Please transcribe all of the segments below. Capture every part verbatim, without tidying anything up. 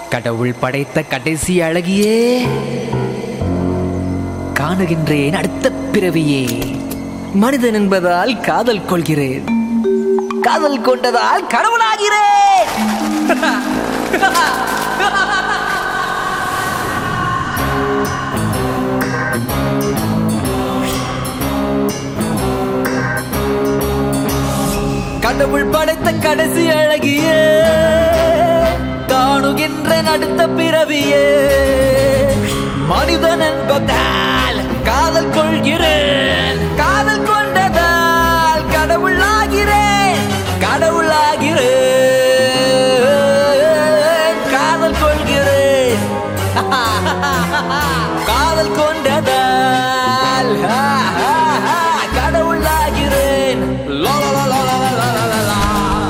கடவுள் படைத்த கடைசி அழகியே, காணுகின்றேன் அடுத்த பிறவியே. மனிதன் என்பதால் காதல் கொள்கிறேன், காதல் கொண்டதால் கடவுளாகிறேன். கடவுள் படைத்த கடைசி அழகியே, காணுகின்ற அடுத்த பிறவியே. மனிதன் என்பதால் காதல் கொள்கிறேன், காதல் கொண்டதால் கடவுளாகிறேன், கடவுளாகிறேன். காதல் கொள்கிறேன், காதல் கொண்டதால் கடவுளாகிறேன். லா லா லா லா லா லா லா லா.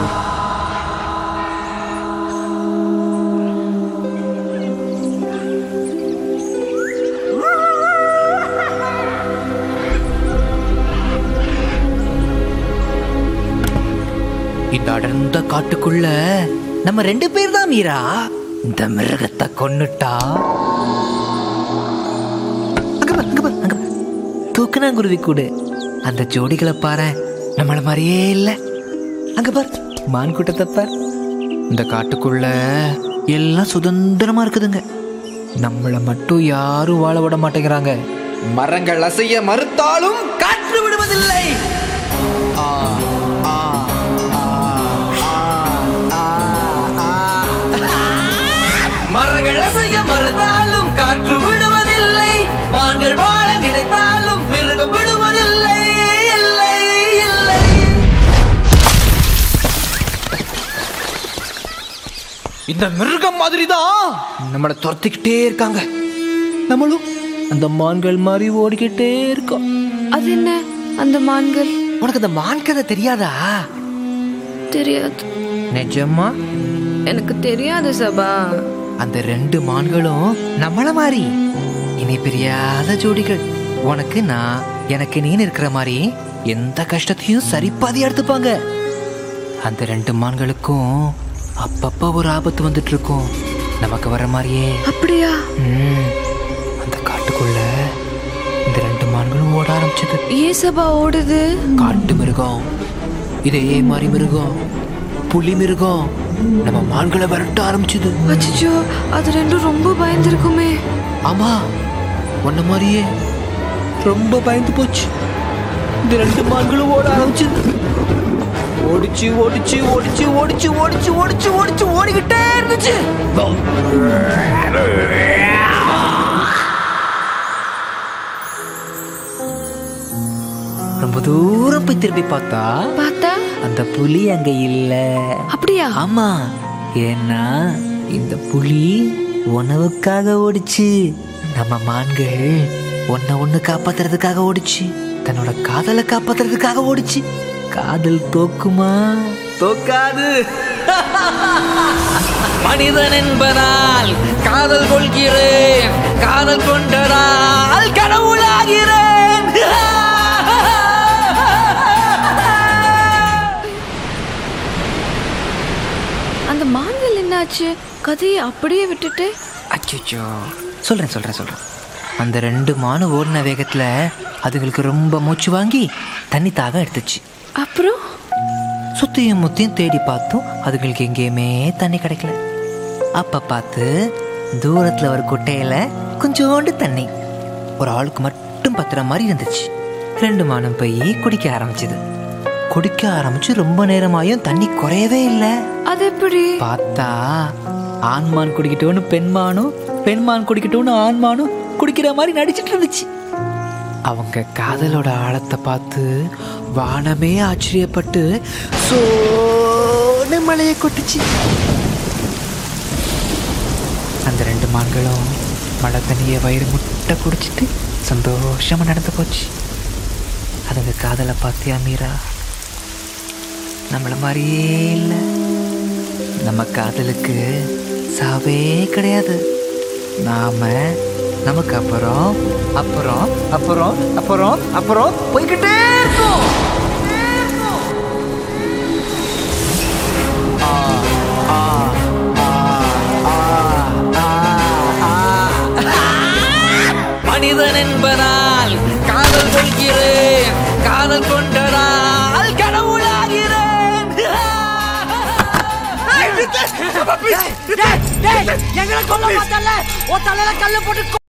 இந்த அடர்ந்த காட்டுக்குள்ள நம்ம ரெண்டு பேர் தான் மீரா. இந்த மிருகத்தை கொன்னுட்டா தூக்கணாங்குருவி கூடு. அந்த ஜோடிகளை பாரு, நம்மள மாதிரியே இல்ல. அங்க பார் மான் கூட்டத்தை பார். இந்த காட்டுக்குள்ள எல்லாம் சுதந்திரமா இருக்குதுங்க. நம்மள மட்டும் யாரும் வாழ விட மாட்டேங்கிறாங்க. மரங்கள் அசைய மறுத்தாலும் காற்று விடுவதில்லை. ஆ ஆ மரங்கள் அசைய மறுத்தாலும் காற்று விடுவதில்லை. மான்கள் வாழ நினைத்தாலும் மிருகம் விடுவதில்லை. இல்லை இல்லை. இந்த மிருகம் மாதிரி தான் நம்மளை துரத்திக்கிட்டே இருக்காங்க. நம்மளும் அந்த மான்கள் மாதிரி ஓடிக்கிட்டே இருக்கோம். அது என்ன அந்த மான்கள்? உனக்கு அந்த மான் கதை தெரியாதா? தெரியாது. நிஜமா? எனக்கு தெரியாது சபா. அந்த ரெண்டு மான்களும் நம்மள மாதிரி இனி பிரியாத ஜோடிகள். உனக்கு நான், எனக்கு நீன்னு இருக்கிற மாதிரி எந்த கஷ்டத்தையும் சரிப்பாதி எடுத்துப்பாங்க. அந்த ரெண்டு மான்களுக்கும் அப்பப்ப ஒரு ஆபத்து வந்துட்டு இருக்கும், நமக்கு வர மாதிரியே. அப்படியா? ம், அந்த காட்டுக்குள்ள இந்த ரெண்டு மான்களும் ஓட ஆரம்பிச்சது. ஏன் சபா ஓடுது? காட்டு மிருகம், இதே மாதிரி மிருகம், புலி மிருகம் நம்ம மான்களை விரட்ட ஆரம்பிச்சது. அச்சோ, அது ரெண்டும் ரொம்ப பயந்துருக்குமே. ஆமா, உன்ன மாதிரியே ரொம்ப பயந்து போச்சு. இந்த ரெண்டு மான்களும் ஓட ஆரம்பிச்சது. ஓடிச்சு ஓடிச்சு ஓடிச்சு ஓடிச்சு ஓடிச்சு ஓடிச்சு ஓடிச்சு ஓடிக்கிட்டே இருந்துச்சு. ரொம்ப தூரம் போய் திரும்பி பார்த்தா பார்த்தா அந்த புலி அங்க இல்ல. அப்படியா? ஆமா, ஏன்னா இந்த புலி உணவுக்காக ஓடிச்சு. நம்ம மான்கள் ஒன்ன ஒண்ணு காப்பாத்துறதுக்காக ஓடிச்சு, தன்னோட காதலை காப்பாத்துறதுக்காக ஓடிச்சு. காதல் தோக்குமா? தோக்காது. மனிதன் என்பதால் காதல் கொள்கிறேன், காதல் கொண்டதால் கடவுளாகிறேன். அந்த மான்கள் என்னாச்சு? கதையை அப்படியே விட்டுட்டு. அச்சோ, சொல்றேன் சொல்றேன் சொல்றேன். அந்த ரெண்டு மானு ஓடின வேகத்துல அதுங்களுக்கு ரொம்ப மூச்சு வாங்கி தண்ணி தாகம் எடுத்துச்சு. அப்புறம் சுத்தியும் முத்தியும் தேடி பார்த்தும் அதுங்களுக்கு எங்கேயுமே தண்ணி கிடைக்கல. அப்ப பார்த்து தூரத்துல ஒரு குட்டையில கொஞ்சோண்டு தண்ணி ஒரு ஆளுக்கு மட்டும் பத்துற மாதிரி இருந்துச்சு. ரெண்டு மானும் போய் குடிக்க ஆரம்பிச்சது. குடிக்க ஆரம்பிச்சு ரொம்ப நேரமாயும் தண்ணி குறையவே இல்லை. அது எப்படி? பார்த்தா ஆண்மான் குடிக்கிட்டோன்னு பெண்மானும், பெண்மான் குடிக்கிட்டோன்னு ஆண்மானும் குடிக்கிற மாதிரி நடிச்சிட்டு இருந்துச்சு. அவங்க காதலோட ஆழத்தை பார்த்து வானமே ஆச்சரியப்பட்டு சோன மழையை கொட்டுச்சு. அந்த ரெண்டு மான்களும் மழை தண்ணியை வயிறு முட்டை குடிச்சிட்டு சந்தோஷமா நடந்து போச்சு. அதுங்க காதலை பார்த்தியா மீரா? நம்மள மாதிரியே இல்லை. நம்ம காதலுக்கு சாவே கிடையாது. நாம நமக்கு அப்புறம் அப்புறம் அப்புறம் அப்புறம் அப்புறம் போய்கிட்டே இருக்கோம். ஆ ஆ ஆ ஆ மனிதன் என்பதால் காதல் கொள்கிறேன், காதல் கொண்டதால் கடவுளாகிறேன். எங்களை கொல்ல மாட்டல, உன் தலையில கல்லு போட்டு